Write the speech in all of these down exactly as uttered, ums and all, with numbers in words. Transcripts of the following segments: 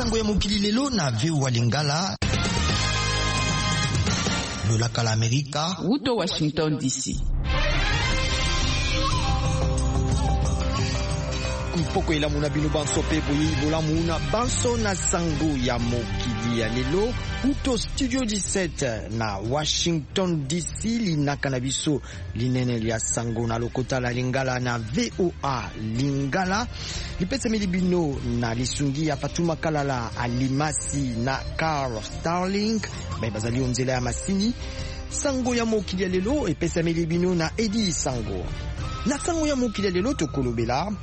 sango ya mokili lelo na V O A Lingala. Lola kala Amerika. Wuto Washington D C. Mpoko ila muna bino banso pe boyi bola muna banso na sango ya mokili ya lelo uto studio dix-sept na Washington D C linaka na biso linene lia sango na lokota la Lingala na V O A Lingala lipesa milibino na lisungi ya Fatuma Kalala Alimasi na Carl Starling bazali onzela ya masini sango ya mokili ya lelo epesa milibino na Eddie Sango na sango ya mokili ya lelo tokolobela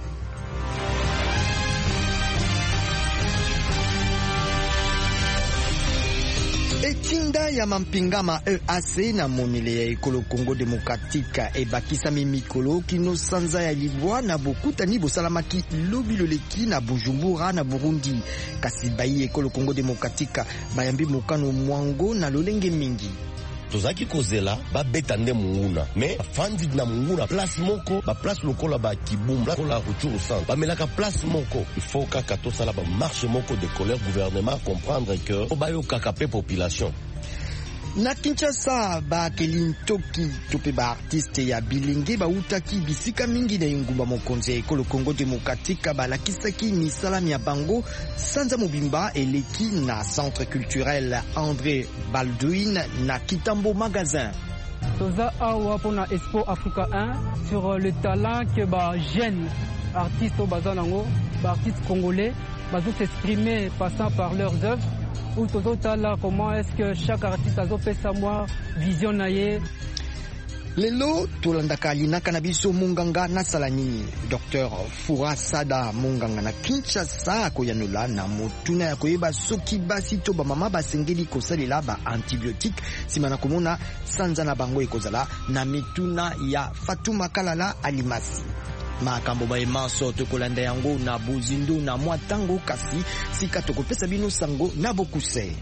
etinda ya mampingama E A C na monele ya ekolo Congo Démocratique ebakisami mikolo kino sanza ya libwa na bokutani bosalamaki lobiloleki na Bujumbura na Burundi kasi bayi ekolo Congo Démocratique bayambi mokano mwango na lolenge mingi tozaki kozela babeta nde munguna me afandi na munguna place moko ba place lokola ba kibumba kola ruturu centre bamelaka place moko il faut kaka tosala ba marche moko de colère gouvernement comprendre que obayokaka pe population. Na Kinshasa ba kelintoki tope ba artiste ya bilinge ba utaki bisika mingi na ingumba mokonzi ekolo Congo Démocratique ba lakisaki misala ya bango sanza mobimba eleki na centre culturel André Baldwin na Kitambo magasin. Toza awa pona Expo Africa un sur le talent que ba jeunes artistes au bazanango ba artistes congolais bazo s'exprimer passant par leurs œuvres. Ou tozotala comment est-ce que chaque artiste a fait sa moi vision naye. Lelo tolandaka linaka na biso munganga na salani Docteur Furasada munganga na Kinshasa koyanola na motuna ya koyeba soki basi to ba mama basengeli kosalela ba antibiotique simana komona sanza na bango ekozala na mituna ya Fatuma Kalala Alimasi. Makambo ba emanso tokolanda yango na bozindo na mwatango kasi sika tokopesa bino sango na bokuse.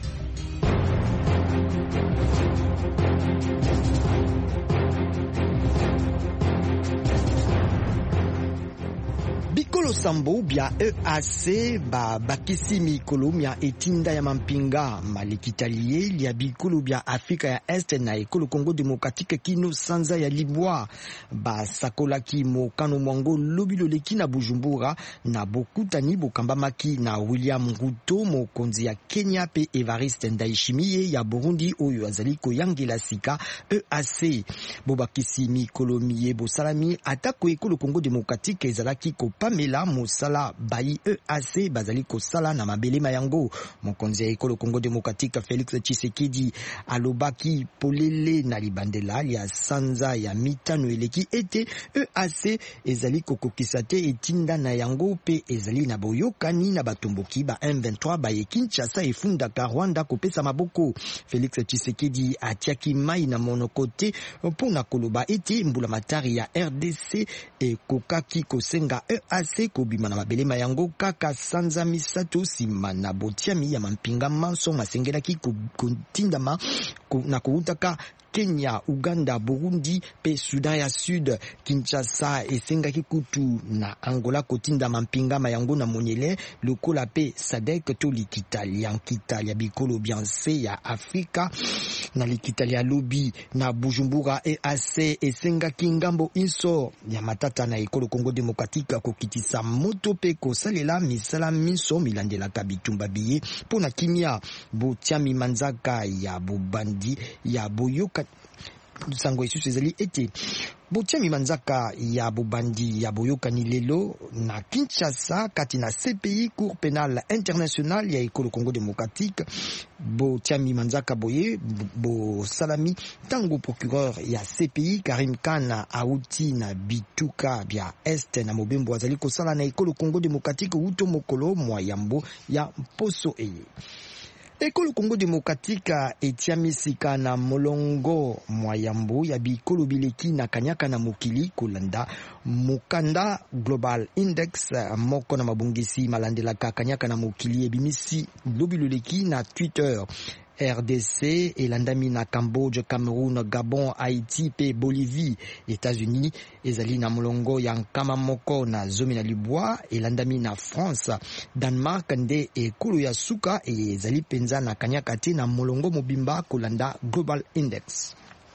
Bikolo sambo bia E A C ba bakisi mikolo mia etinda ya mampinga malikitalie lia bikolo bia Afrika ya Este na ekolo Congo Démocratique kino sanza ya libwa ba sakola ki mokano mwango lobilo leki na Bujumbura na bokutani bokambamaki na William Ruto mokonzi ya Kenya pe Evariste Ndayishimiye ya Burundi oyo azali koyangela sika E A C bobakisi mikolo miye bosalami atako ekolo Congo Démocratique ezalaki ko Pamela Mosala bayi E A C bazali kosala na mabelema yango mokonzi ya ekolo Congo Démocratique Félix Tshisekedi alobaki polele na libandela ya sanza ya mitano eleki ete E A C ezali kokokisa te etinda na yango pe ezali na boyokani na batomboki ba M vingt-trois baye Kinshasa efundaka Rwanda kopesa maboko. Félix Tshisekedi atiaki mai na monokote mpona koloba ete mbula matari ya R D C ekokaki kosenga E A C kobima na mabelema yango kaka sanza misato sima na botiami ya mampinga manso masengelaki kotindama na koutaka Kenya, Uganda, Burundi, pe Sudan ya Sud, Kinshasa esengaki kutu na Angola kotinda mampinga mayango na monyele lokola pe Sadek to likitali ya nkitali ya bikolo bianse ya Afrika na likitali ya lobi na Bujumbura E A C esengaki ngambo inso ya matata na ekolo Congo Démocratique kokitisa moto pe kosalela misala miso milandela kabitumba biye pona kimia botiami manzaka ya bobandi ya boyoka sango isusu ezali ete botiami manzaka ya bobandi ya boyokani lelo na Kinshasa kati na C P I Cour pénale internationale ya ekolo Congo Démocratique botiami manzaka boye bo salami tango procureur ya C P I Karim Khan auti na bituka bya este na mobembo azali kosala na ekolo Congo Démocratique uto mokolo moyambo ya poso eye. Ekolo Congo Démocratique etiami sika na molongo mwayambo ya bikolo bileki na kanyaka na mokili kolanda mokanda Global Index moko na mabongisi malandela kanyaka na mokili ebimisi lobiloleki na Twitter R D C elandami na Cambodge, Cameroun, Gabon, Haïti pe Bolivie. États-Unis ezali na molongo ya nkama moko na zomi na libwa elandami na France, Denmark nde ekolo ya suka ezali penza na kanyaka te na molongo mobimba kolanda Global Index.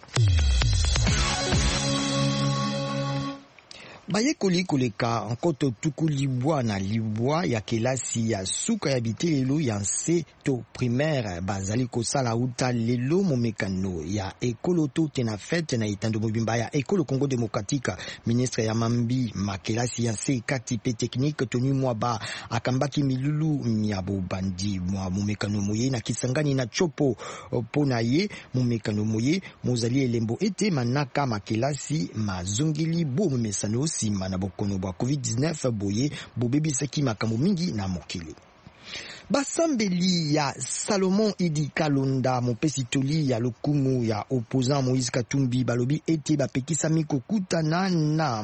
Bayekoli koleka nkoto tuku libwa na libwa ya kelasi ya suka ya bitelelo ya nse to primaire bazali kosala uta lelo momekano ya ekolo to tena fete na itando mobimba ya ekolo Congo Démocratique. Ministre ya mambi makelasi ya nse kati pe technique tonu mwa ba akambaki milulu miabo bandi mwa momekano moye na Kisangani na chopo pona ye momekano moye mozali elembo ete manaka makelasi mazongili bo memesano sima na bokono bwa covid dix-neuf boye bobebisaki makambo mingi na mokili. Basambeli ya Salomon Idi Kalonda mopesi toli ya lokumu ya opposant Moïse Katumbi balobi ete bapekisami kokutana na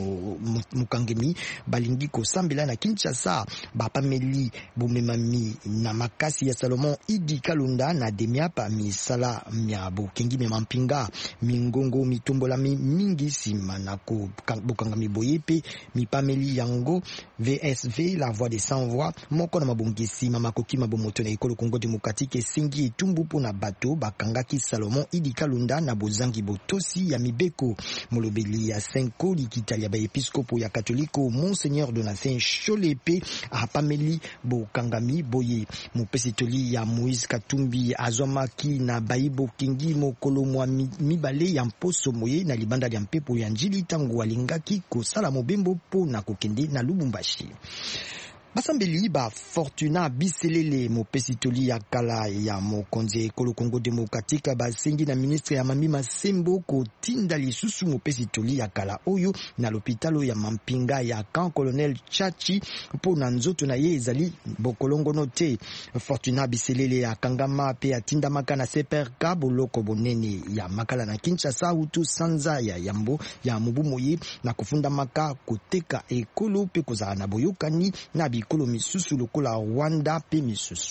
mukangemi balingi kosambela na Kinshasa. Bapameli bomemami na makasi ya Salomon Idi Kalonda na demiapa misala mya bokengi me mampinga mingongo mitombola mingi sima na bokangami boyepe mipameli yango V S V la voix des sans voix moko na mabongisi mama koki mabomoto na ekolo Congo Démocratique esengi etumbu pona bato bakangaki Salomon Idi Kalonda na bozangi botosi ya mibeko. Molobeli ya Senko likitali ya baepiskopo ya Katoliko Monseigneur Donatien Cholepe apameli bokangami boye mopesi toli ya Moïse Katumbi azwamaki na baibo kingi mokolo mwa mibale ya mposo moye na libanda ya mpepo ya njili tangu alingaki kosala mobembo pona kokende na Lubumbashi. Basambeli ba Fortuna Biselele mopesi toli ya kala ya mokonzi ekolo Congo Démocratique basengi na ministre ya Mami Masembo kotinda lisusu mopesi toli ya kala oyo na lopitalo ya mampinga ya Camp Colonel Chachi po na nzoto na ye ezali bokolongo note. Fortuna Biselele ya kangama pe atinda maka na C P R K boloko bonene ya makala na Kinshasa utu sanza ya yambo ya mubumoye na kufunda maka koteka ekolo pe kozala na boyokani na bikolo misusu lokola Rwanda pe misusu.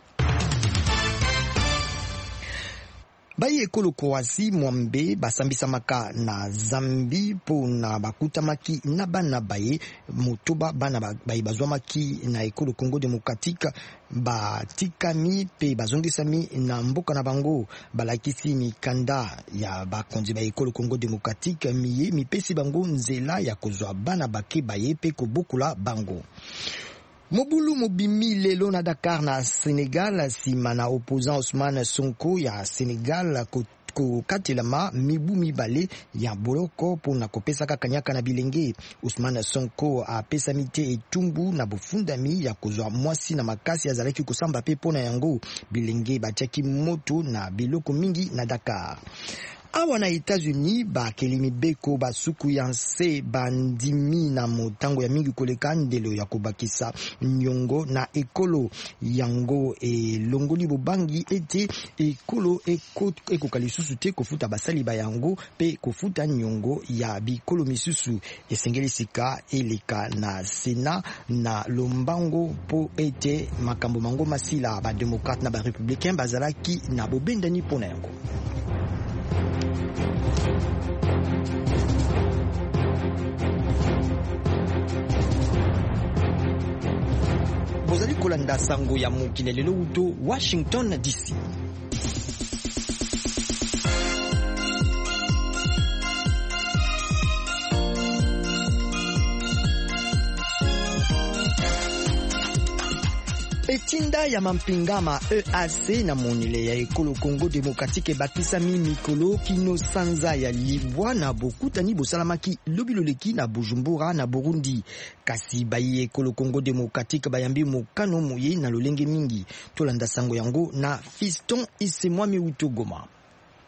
Bayi ekolo Kroasi mwambe basambisa maka na Zambi po na bakutamaki na bana baye motoba bana bayi bazwamaki na ekolo Congo Démocratique batikami pe bazongisami na mboka na bango balakisi mikanda ya bakonzi ba ekolo Congo Démocratique miye mipesi bango nzela ya kozwa bana bake baye pe kobokula bango. Mobulu mobimi lelo na Dakar na Senegal sima na opposant Ousmane Sonko ya Senegal ko ko katelama mibu mibale ya boloko pona kopesa kakanyaka na bilenge. Ousmane Sonko a pesa mite etumbu na bofundami ya kozwa mwasi na makasi ya zalaki kosamba pe pona yango bilenge bachaki moto na biloko mingi na Dakar. Awa na États-Unis ba kelimi beko ba suku ya nse bandimi na motango ya mingi koleka ndelo ya kobakisa nyongo na ekolo yango e longoli bobangi ete ekolo ekoka lisusu te kofuta basali ba yango pe kofuta nyongo ya bikolo misusu esengeli sika eleka na Sena na lombango po ete makambo mango masila ba démocrate na ba républicain bazalaki na bobendani pona yango. Bozali kolanda sango ya mokili lelo uto Washington D C. Etinda ya mampingama E A C na monile ya ekolo Congo Démocratique bakisami mikolo kino sanza ya libwa na bokutani bosalamaki lobiloleki na Bujumbura na Burundi. Kasi bayi ekolo Congo Démocratique bayambi mokano moye na lolenge mingi. Tolanda sango yango na Fiston Isemwami Utogoma.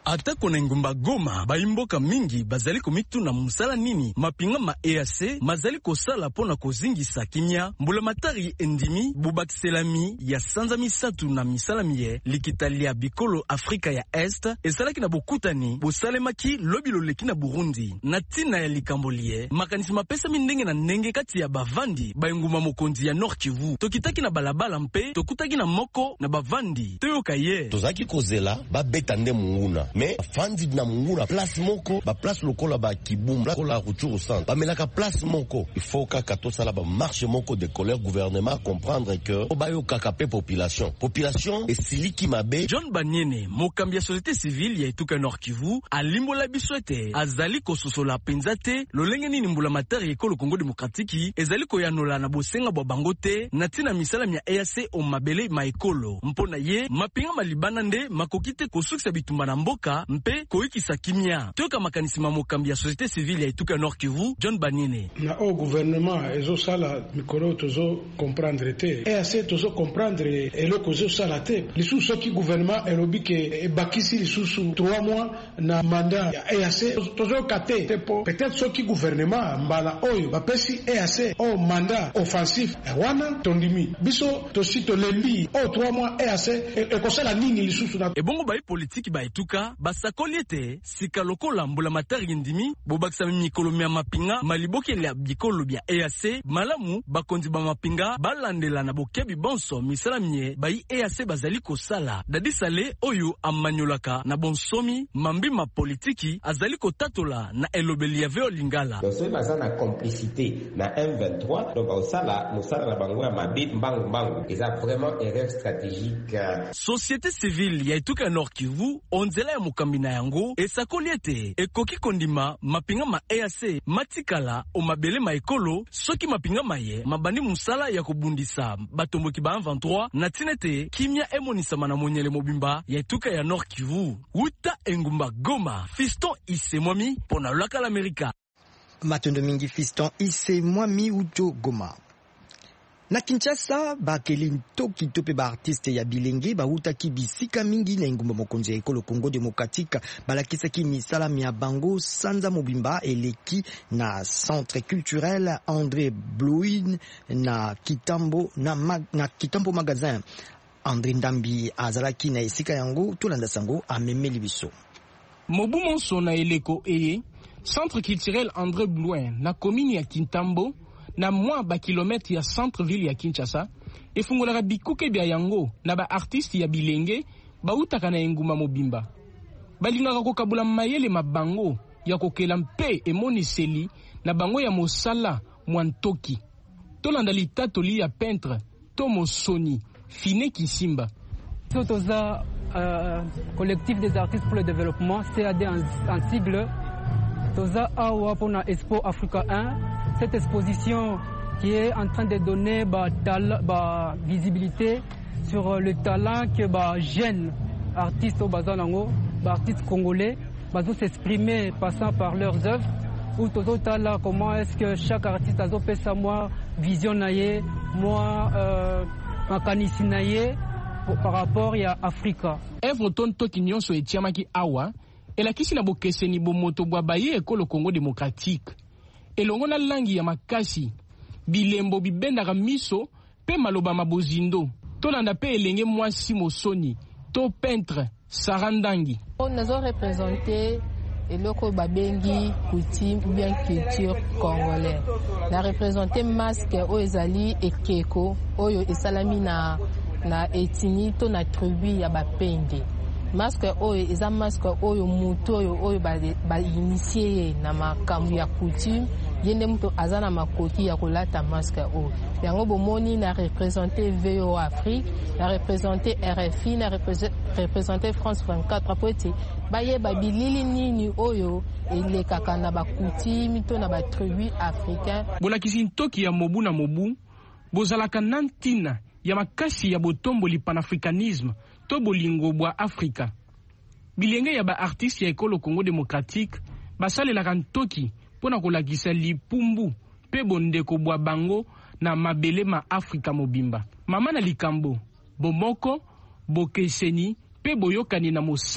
Atako na ngumba Goma baimboka mingi bazali komitu na musala nini mapinga ma E A C mazali kosala pona kozingisa kimia mbula matari endimi bubakiselami ya sanza misatu na misala miye likitalia bikolo Afrika ya Est esalaki na bokutani bosalemaki lobilo leki na Burundi na tina ya likambolie makanisi mapesa mindenge na ndenge kati ya bavandi bainguma mokonzi ya Nord Kivu tokitaki na balabala mpe tokutaki na moko na bavandi toyoka ye tozaki kozela babeta nde munguna me fandi na munguna place moko ba place lokola ba kibumba kola Ruchuru centre bamelaka place moko il faut kaka tosala ba marche moko de colère gouvernement comprendre que obayo kaka pe population population esiliki mabe. John Banyene mokambi ya société civile ya etuka Nord Kivu alimbola biswete azali kososola penzate lolenge nini mbula matari ekolo Congo démocratique ezali koyanola na bosenga bwa bangote na tina misala ya E A C o mabele maekolo mpona ye mapinga malibana nde makokite kosukisa bitumba na mboka mpe koikisa kimia toka makanisi mokambi ya société civile ya etuka Nord Kivu John Banyene na o gouvernement ezo sala mikolo tozo comprendre te E A C tozo comprendre eloko zo sala te lisusu ki gouvernement elobike e bakisi lisusu trois mois na mandat ya E A C tozo kate tepo peut-être soki gouvernement mbala oyo bapesi E A C o mandat offensif wana tondimi biso tosito lembi o trois mois E A C e kosala nini lisusu na ebongo bai politique ba etuka basakoli ete sika lokola mbula matari ndimi bobakisa mikolo mya mapinga maliboki ya bikolo bya E A C malamu bakonzi ba mapinga balandela na bokebi bonso misala mie bai E A C bazali kosala dadi sale oyo amanyolaka na bonsomi mambi ma politiki azali kotatola na elobeli ya veo lingala donc baza na complicité na M vingt-trois donc osala musala na bango ya mabit mbangu mbangu eza vraiment erreur stratégique. Société civile ya etuka Nord Kivu onzela ya mukambina yango esakoli ete ekoki kondima mapinga ma E A C matikala o mabele maekolo soki mapinga maye mabandi musala ya kobundisa batomboki ba M vingt-trois na tinete kimia emonisama na monyele mobimba ya etuka ya Nord Kivu uta engumba Goma Fiston Ise Mwami pona laka l'Amerika matondo mingi Fiston Ise Mwami uto Goma. Na Kinshasa bakeli ntoki tope ba artiste ya bilenge ba utaki bisika mingi na ngumba mokonzi ya ekolo Congo démocratique balakisa ki misala mia bango sanza mobimba eleki na centre culturel André Blouin na Kitambo na, mag, na Kitambo magasin. André Ndambi azalaki na esika yango tolanda sango amemeli biso. Mobu monso na eleko eye centre culturel André Blouin na commune ya Kitambo na mwa ba kilometre ya centre ville ya Kinshasa efungolaka bikuke bya yango na ba artiste ya bilenge bautaka na enguma mobimba balingaka kokabula mayele mabango ya kokela mpe emoniseli na bango ya mosala mwantoki tolanda litatoli ya peintre Tomo Soni Fine Kisimba Toza euh, collectif des artistes pour le développement C A D en, en sigle Toza awa pona Expo Africa un. Cette exposition qui est en train de donner bah, bah, visibilité sur le talent que bah, jeunes artistes au Bazanango, bah, artistes congolais, bah, s'exprimer passant par leurs œuvres. Ou tout là, comment est-ce que chaque artiste a fait sa moi vision naie, moi makanisi naie par rapport à Africa. Œuvre tonto kinyon so etiamaki awa, elakisi na bokeseni bomoto bwa baye ekolo Congo démocratique. Elongo na langi ya makasi bilembo bibendaka miso pe maloba mabozindo tolanda pe elenge mwasi Mosoni to peintre Sarandangi on a représenté eloko babengi coutume ou bien culture congolaise na représenter masque o ezali ekeko oyo esalami na na etini to na tribu ya bapende masque oyo eza masque oyo mutu oyo oyo ba, ba initié na makambo ya coutume yende mutu azana makoki ya kolata masque oyo yango bomoni na représenter V O Afrique na représenter R F I na représenter France vingt-quatre apoti baye babilili nini oyo elekaka na ba coutume to na ba tribu africain bolakisi ntoki ya mobu na mobu bozalaka nantina ya makasi ya botomboli panafricanisme to bolingo bwa Afrika. Bilenge ya ba artiste ya ekolo Congo démocratique basalelaka ntoki pona kolakisa lipumbu pe bondeko bwa bango na mabele ma Afrika mobimba. Mama na likambo bomoko bokeseni pe boyokani na mosala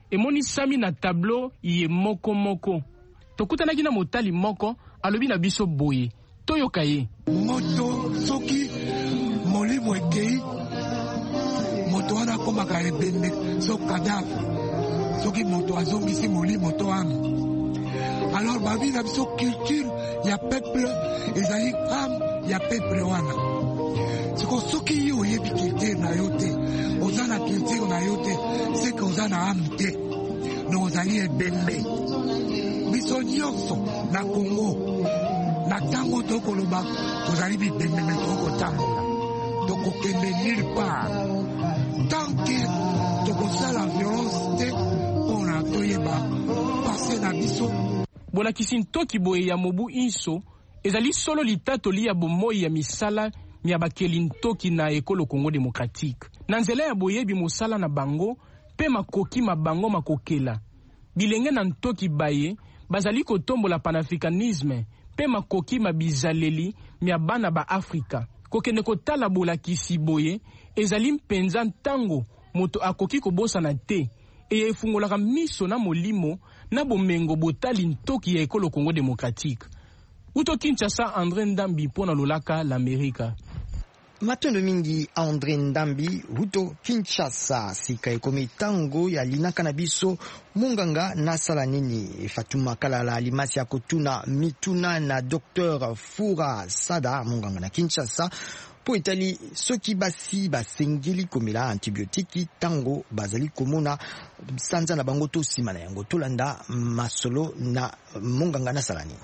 emonisami na tableau ye moko moko. Tokutanaki na motali moko alobi na biso boye. Toyoka ye. Moto soki molimo ekei moto wana komaka ebende so kadavre soki moto azongisi molimo to ami. Alors babi na biso culture ya peuple ezali âme ya peuple wana. Siko soki yo yebi culture na yo te oza na culture na yo te c'est que oza na âme te no ozali ebembe. Biso nyonso na Congo na tango tokoloba tozali bibembe me tokotambola tokokende nulle part tant que tokosala violence te mpona toyeba pase na biso. Bolakisi ntoki boye ya mobu inso ezali solo litatoli ya bomoi ya misala mia bakeli ntoki na ekolo Congo démocratique. Na nzela ya boyebi mosala na bango pe makoki mabango makokela. Bilenge na ntoki baye bazali kotombola panafricanisme pe makoki mabizaleli mia bana ba Afrika. Kokende kotala bolakisi boye ezali mpenza ntango moto akoki kobosa na te e efungolaka miso na molimo na bomengo botali ntoki ya ekolo Congo démocratique. Uto Kinshasa, André Ndambi pona lolaka l'Amérique. Matondo mingi André Ndambi huto Kinshasa sika ekomi tango ya linaka na biso munganga nasala nini. Fatuma Kalala alimasi ya kotuna mituna na Docteur Fura Sada munganga na Kinshasa po etali soki basi basengeli komela antibiotiki tango bazali komona sanza na bango to sima na yango tolanda masolo na munganga nasala nini.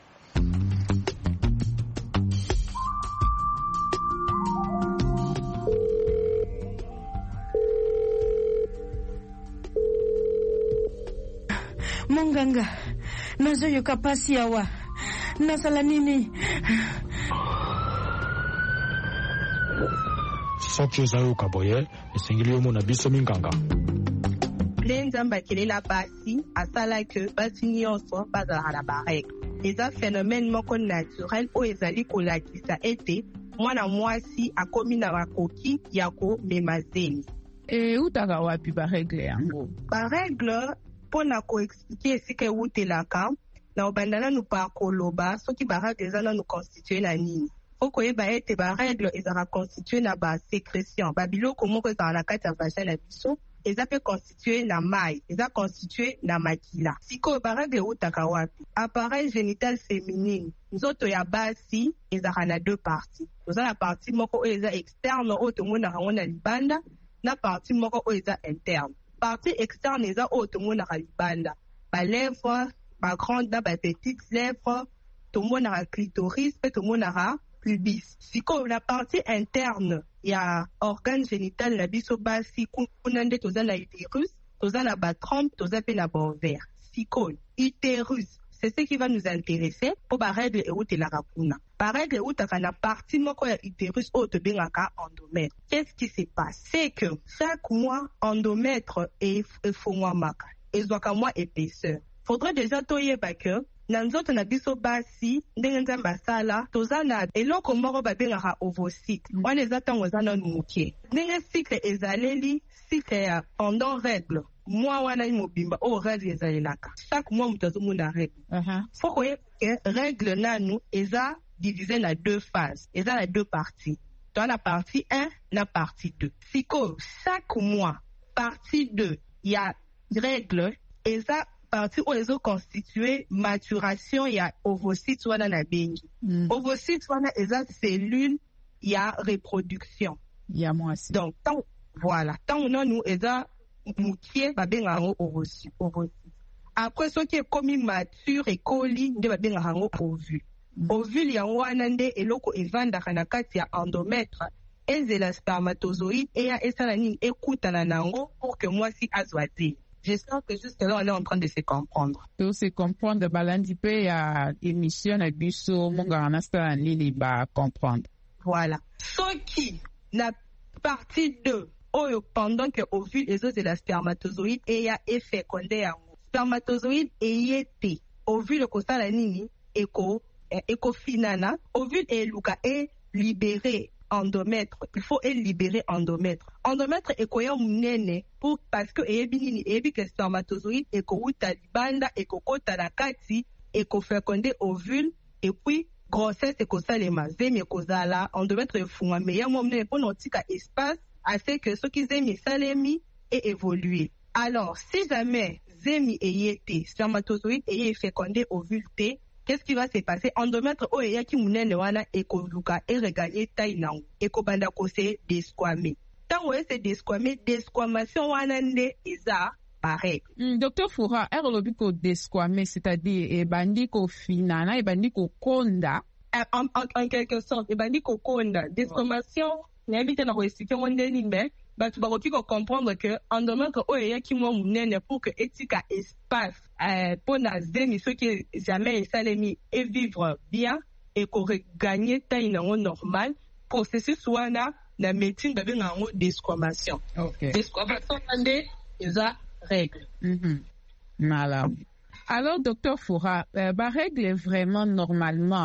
Munganga, nazo yoka pasi awa. Nasala nini? Soki oza yoka boye, esengeli yomo na biso minganga. Nzamba kelela pasi, asala ke basi nyonso bazala na barègle. Eza phénomène moko naturel o ezali kolakisa ete mwana mwasi akomi na makoki ya komema zemi. E utaka wapi barègle yango? Barègle pona ko expliquer esika ewutelaka na obandana nu pa koloba soki barègle eza nanu constitué na nini. Oko yeba ete barègle ezaka constitué na ba sécrétion babiloko moko ezala na kati ya vagin na biso eza pe constitué na mai eza constitué na makila. Siko barègle ewutaka wapi? Appareil génital féminin nzoto ya basi ezaka na deux parties. Oza na partie moko oyo eza externe oyo tomonaka yango na libanda na partie moko oyo eza interne. Partie externe eza oyo tomonaka libanda ba lèvres ba grande na ba petite lèvres tomonaka clitoris pe tomonaka pubis. Siko la partie interne ya organe génital na biso basi kuna nde toza na utérus toza na ba trompe toza pe na ba ovaire. Siko utérus c'est ce qui va nous intéresser pour ba règle eutelaka kuna. Ba règle eutaka na partie moko ya utérus oyo tobengaka endomètre. Qu'est-ce qui se passe? C'est que chaque mois endomètre efongwamaka ezwaka mwa épaisseur. Faudrait déjà toyeba que na nzoto na biso basi ndenge nzambe asala toza na eloko moko babengaka ovocyte wana eza ntango eza nanu moke ndenge cycle ezaleli cycle ya pendant règle mwa wana mobimba oyo règle ezalelaka chaque mois moto azomona règle fo koyeba ke règle nanu eza divisé na deux phases eza na deux parties toa na partie un na partie deux sikoyo chaque mois partie deux ya règle eza partie où ils ont constitué maturation ya ovocyte wana na bengi. Mm. Ovocyte wana eza cellule ya reproduction. Ya mwasi. Donc tant voilà, tant on nous eza mukie ba benga ngo ovocyte. Après ce qui est commis mature et coli nde ba benga ngo ovule. Mm. Ovule ya wana nde eloko evandaka na kati ya endomètre ezela spermatozoïde et ya esala nini ekutana nango pour que mwasi azwa te. J'espère que jusque-là, on est en train de se comprendre. Pour se comprendre, balandi pe ya émission na biso monga anasta nini ba comprendre. Voilà. Ce qui la partie deux, oyo pendant que ovule les os de la spermatozoïde et ya effet konde ya spermatozoïde eyete ovule ko sala nini eko eko finana ovule e luka e libéré endomètre. Il faut libérer endomètre. Endomètre est quoi munene pour parce que eyebi nini eyebi que spermatozoïde et ko uta libanda et ko kota la kati et ko féconder ovule et puis grossesse et ko salema zemi ko zala endomètre efungwa mais ya mo munene pour notika espace afin que ce qui zemi salemi et évoluer. Alors si jamais zemi eyete spermatozoïde et fécondé ovule T, qu'est-ce qui va se passer? Endomètre o eya ki munene wana ekoluka e regagner taille nango ekobanda ko se desquamer. Tango e se desquamer, desquamation wana nde eza pareil. Mm, Docteur Foura, er lobi ko desquamer, c'est-à-dire e bandi ko finana, e bandi ko konda. En, en, en quelque sorte, e bandi ko konda. Desquamation, n'habite na ko expliquer wonde nimbe, bato bakoki ko comprendre que endomètre o eya ki mo munene pour que etika espace euh, pour na zemi ceux qui jamais esalemi et vivre bien et qu'on regagner taille nango normal processus wana na médecine babe nango desquamation. Okay. Desquamation ande eza règle. Mm-hmm. Voilà. Alors docteur Foura, euh, ba règle vraiment normalement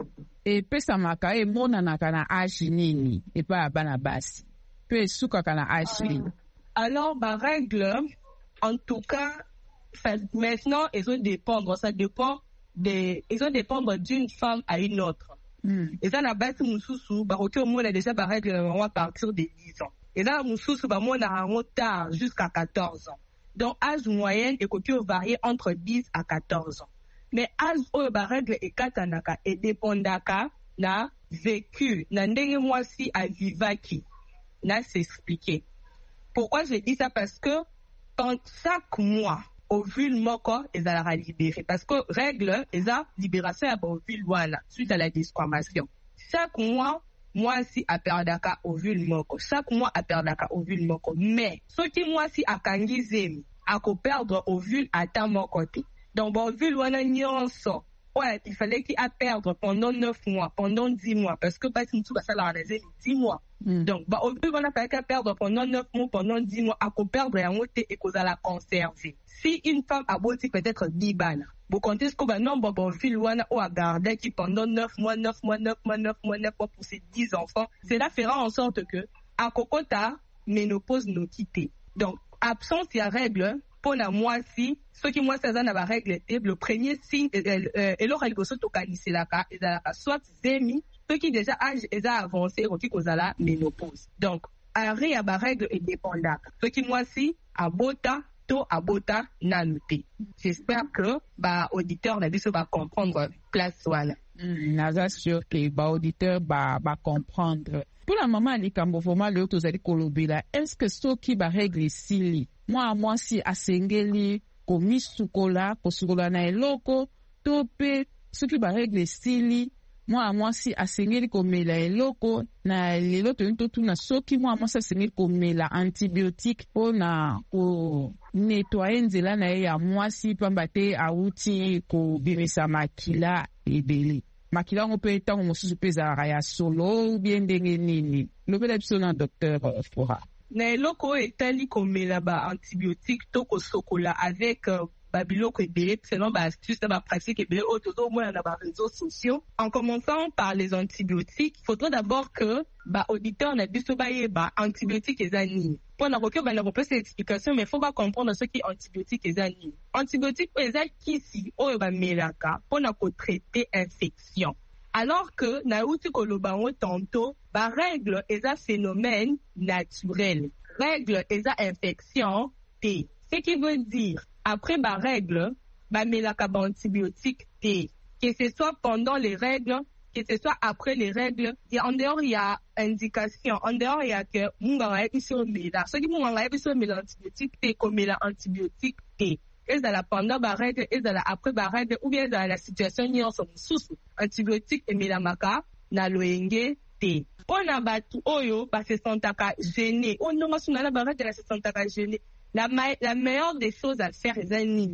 et pe samaka e mona na kana âge nini et pas bana basi. Pe suka kana âge nini. Alors ba règle en tout cas maintenant, ils vont dépendre, ça dépend de, ils vont dépendre d'une femme à une autre. Mm. Et ça, la base, moussousou, bah, ok, au moins, on a déjà, pareil, à partir de dix ans. Et là, moussousou, bah, moi, on a un tard jusqu'à quatorze ans. Donc, âge moyen, et côté varié entre dix à quatorze ans. Mais âge, oh, bah, règle, et katanaka, et dépendaka, na vécu, na ndenge moi si à vivaki, na s'expliquer. Pourquoi je dis ça? Parce que, quand chaque mois, ovule moko ezalaka libéré parce que règle eza libération ya ovule wana suite à la desquamation. Chaque mois moi si aperdaka ovule moko, chaque mois aperdaka ovule moko, mais soki moi si akangi zemi ako perdre ovule ata moko te. Donc bon ovule wana nyonso ouais, il fallait qu'il a perdre pendant neuf mois, pendant dix mois, parce que pas si tout ça la réserve dix mois. Mm. Donc, bah, au plus, on a fait qu'à perdre pendant neuf mois, pendant dix mois, à qu'on perdre et à monter et qu'on a la conserver. Si une femme a beau peut-être dix balles, vous comptez ce qu'on va non, bon, bon, fil, ou à garder qui pendant neuf mois, neuf mois, neuf mois, neuf mois, neuf mois pour ses dix enfants, cela fera en sorte que, à Kokota, ménopause nous quitter. Donc, absence, il y a règle, pour la moitié, ce qui moi, ça n'a pas règle, le premier signe, et l'or, elle gosse, c'est la carte, soit zémi, ceux qui déjà âge, ils ont avancé, au qui cause la ménopause. Donc, arrêt à la règle est dépendant. Ce qui moi, si, à bota, to, à bota, nanuté. J'espère que, bah, auditeur, la vie, va comprendre, place, voilà. Naza sûr que, bah, auditeur, bah, va comprendre. Pour la maman, les cambofoma, le autre, vous kolobela, est-ce que ce qui va régler si, moi, moi, si, à sengeli, komi sukola, ko sukola na eloko, tope, ce qui va régler si, moi, moi, si, à sengeli, komela eloko, na lelo, to tout na soki, moi, moi, si, à sengeli, komela antibiotique, po na, ko nettoyer nzela na ya, moi, si, pambate, auti, ko birisa makila, ebele. Makila on peut être on se pèse à raya solo ou bien ndenge nini. Le bel epsilon docteur Foura. Na loko etali comme là-bas antibiotique toko sokola avec euh, babiloko ebele selon ba astuce ba pratique ebele auto au moins na ba réseaux sociaux. En commençant par les antibiotiques, il faudrait d'abord que ba auditeur na biso ba yeba antibiotique ezani. Pour na roke ba na repose explication mais faut pas comprendre ce qui est antibiotique ezani. Antibiotique eza kisi oyo ba melaka pour na ko traiter infection. Alors que na uti kolobango tantôt ba règle eza phénomène naturel. Règle eza infection T. Ce qui veut dire après ma règle, ma melaka ba antibiotique T. Que ce soit pendant les règles, que ce soit après les règles, et en dehors il y a indication, en dehors il y a que munga ebiso mela. Ce qui munga ebiso mela antibiotique T comme mela antibiotique T. Et dans la pendant ma règle, et dans la après ma règle, ou bien dans la situation n'y en sont sous antibiotique et mela maka na loenge T. On a battu oyo ba se sentaka gêné. On non masuna la barrette de la se sentaka gêné. La, la meilleure des choses à faire est un nini.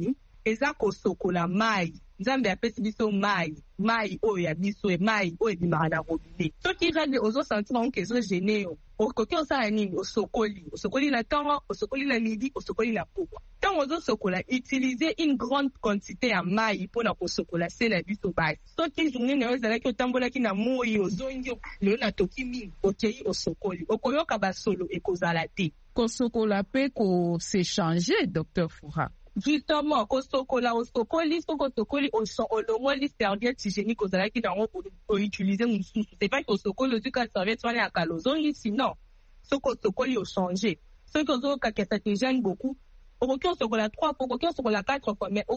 eza kosokola mai nzambe apesi biso mai mai oyo ya biso e mai oyo ebimaka na robinet soki règle ozosentir yango ke ezogene yo okoki osala nini osokoli osokoli na ntongo osokoli na midi osokoli na pokwa ntango ozosokola utilize une grande quantité ya mai mpona kosokola se na biso basi soki journée na yo ezalaki otambolaki na moi ozongi lelo natoki mingi okei osokoli okoyoka basolo ekozala te kosokola mpe kosechange docteur Fura justement kosokola osokoli soko osokoli olongoli serviette hygiénique ozalaki nango outilize mosusu c'est pas que osokoli ozuka serviette wana ya kala ozongisi non soko osokoli ochange soki ozokakesa te gêne beaucoup okoki osokola trois fois okoki osokola quatre fois mais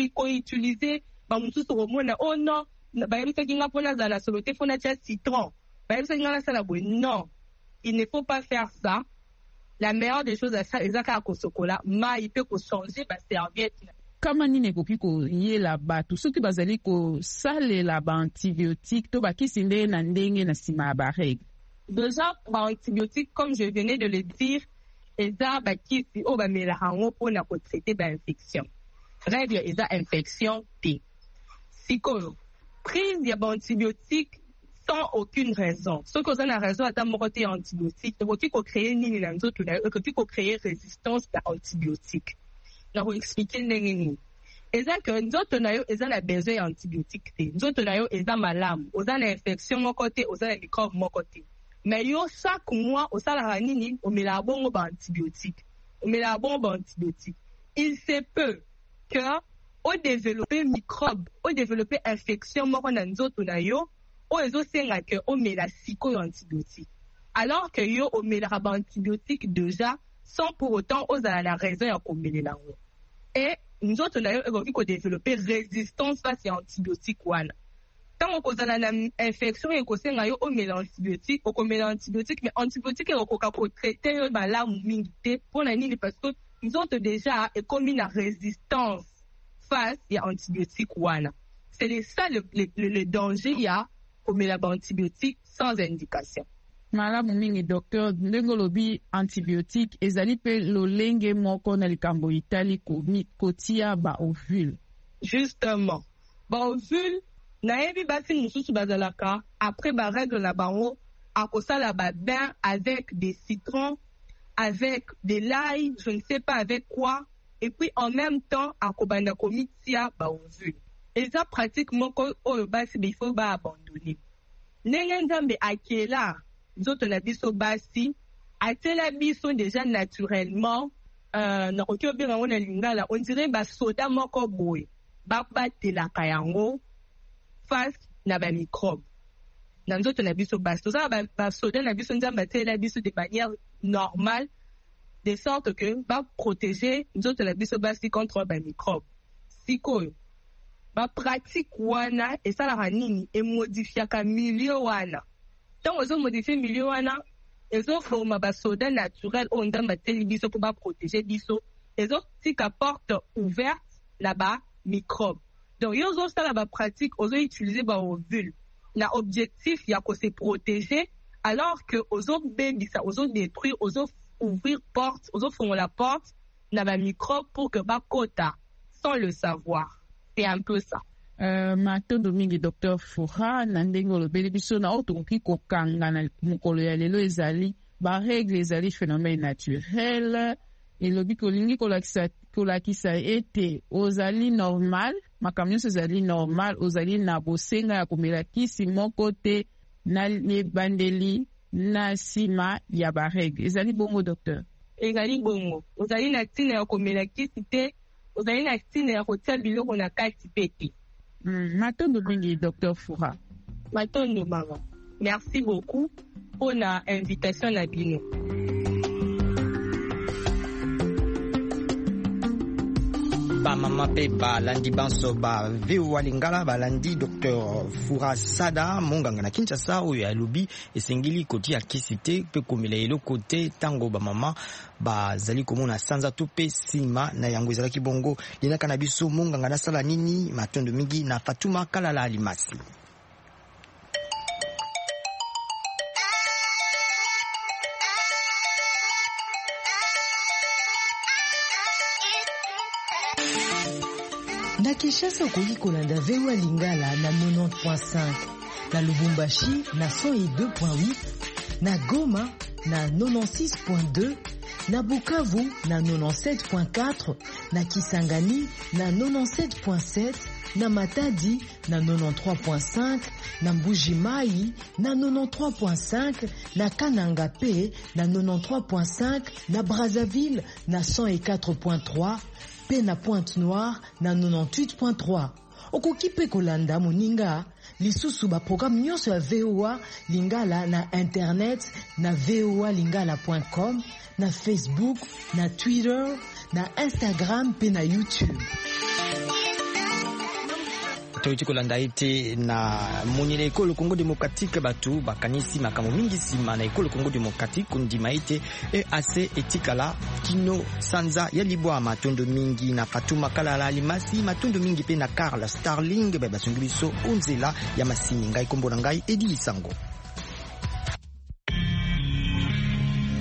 outilize bamosusu omona oh non bayebisaki nga mpona azala na solo te mpo natia citron bayebisaki nga nasala boye non il ne faut pas faire ça. La meilleure des choses à ça, c'est que sokola, ma il peut changer ba serviette. Kama nini ekoki koyela bato soki bazali kosalela baantibiotique to bakisi ndenge na ndenge na nsima ya barègle? Déjà, baantibiotique, comme je venais de le dire, eza bakisi oyo bamelaka yango mpona kotraite bainfection. Règle eza infection te. Sikoyo, prise ya baantibiotique sans aucune raison. Ce que vous avez raison à ta moralité antibiotique, il faut qu'on crée ni la nzoto na, il faut qu'on crée résistance à antibiotique. Na vous expliquer nini. Eza que nzoto na yo eza na besoin antibiotique te. Nzoto na yo eza malamu, oza na infection mon côté, oza na microbe mon côté. Mais yo chaque mois au sala nini, on met la bonne antibiotique. On met la bonne antibiotique. Il se peut que au développer microbe, au développer infection mon na nzoto na yo o ezosenga ke omela sikoyo antibiotique alors que yo omelaka baantibiotique déjà sans pour autant ozala na raison ya komelela yango et nzoto na yo ekoki kodévelopper résistance face ya antibiotique wana ntango kozala na infection ekosenga yo omela antibiotique okomela antibiotique mais antibiotique ekokoka kotraite yo malamu mingi te mpona nini parce que nzoto déjà ekomi na résistance face ya antibiotique wana c'est ça le, le, le, le danger ya komela baantibiotique sans indication. Malamu mingi docteur ndenge olobi antibiotique ezali mpe lolenge moko na likambo itali kotia baovule. Justement baovule nayebi basi mosusu bazalaka après barègle na bango akosala babain avec des citrons avec de l'ail je ne sais pas avec quoi et puis en même temps akobanda komitia baovule. Eza pratique moko oyo basi il faut ba abandonner. Ndenge nzambe akela nzoto na biso basi atela biso déjà naturellement euh na koki obenga ngo na lingala on dirait ba soda moko boye ba batelaka yango face na ba microbe na nzoto na biso basi toza ba, ba soda na biso nzambe atela biso de manière normale de sorte que ba protéger nzoto na biso basi contre ba microbe. Sikoyo ba pratique wana esalaka nini emodifiaka milieu wana ntango ozomodifie milieu wana ezoforma basoda naturel oyo nzambe ateli biso mpo baprotege biso ezotika porte ouverte na bamicrobe donc yo ozosala bapratique ozoutilize baovule na objectif ya kose protéger alors que ozobebisa ozodétruire ozouvrir porte ozofongola porte na bamicrobe pour que bakota sans le savoir. C'est un peu ça. Uh, matondo mingi docteur Fura na ndenge olobeli biso na oyo tokoki kokanga na mokolo ya lelo ezali barègle ezali phénomène naturel elobi kolingi kolakisa, kolakisa ete ozali normal makambo nyonso ezali normal ozali na bosenga ya komela kisi moko te na ebandeli na nsima ya barègle ezali bongo docteur? Ezali bongo ozali na ntina ya komela kisi te ozali na ntina ya kotia biloko na kati pe te. Mm, matondo mingi docteur Fura. Matondo mama. Merci beaucoup pour la invitation na bino. Ba mama pe balandi banso ba veu walingala balandi docteur Fura Sada monganga na Kinshasa oyo alobi esengili kotia kisi te pe komela eloko te tango ba mama bazali komona sanza to pe sima na yango ezalaki bongo linaka na biso monganga na sala nini matondo mingi na Fatuma Kalala Alimasi. Na Kinshasa okoki kolanda V O A Lingala na quatre-vingt-dix point cinq, na Lubumbashi na cent deux point huit, na Goma na quatre-vingt-six point deux, na Bukavu na quatre-vingt-dix-sept point quatre, na Kisangani na quatre-vingt-dix-sept point sept, na Matadi na quatre-vingt-treize point cinq, na Mbuji-Mayi na quatre-vingt-treize point cinq, na Kananga P na quatre-vingt-treize point cinq, na Brazzaville na cent quatre point trois, pe na Pointe-Noire na quatre-vingt-dix-huit point trois. Okoki pe kolanda moninga lisusu ba programme nyonso ya V O A Lingala na internet na v o a lingala point com, na Facebook, na Twitter, na Instagram pe na YouTube. Toyoti kolanda ete na monile ekolo Congo Démocratique batu bakanisi makambo mingi sima na ekolo Congo Démocratique kundima ete E A C etikala kino sanza ya libwa matondo mingi na Fatuma Kalala Alimasi matondo mingi pe na Carla Starling beba sunguliso onzela ya masini ngai kombo na ngai Edi Sango.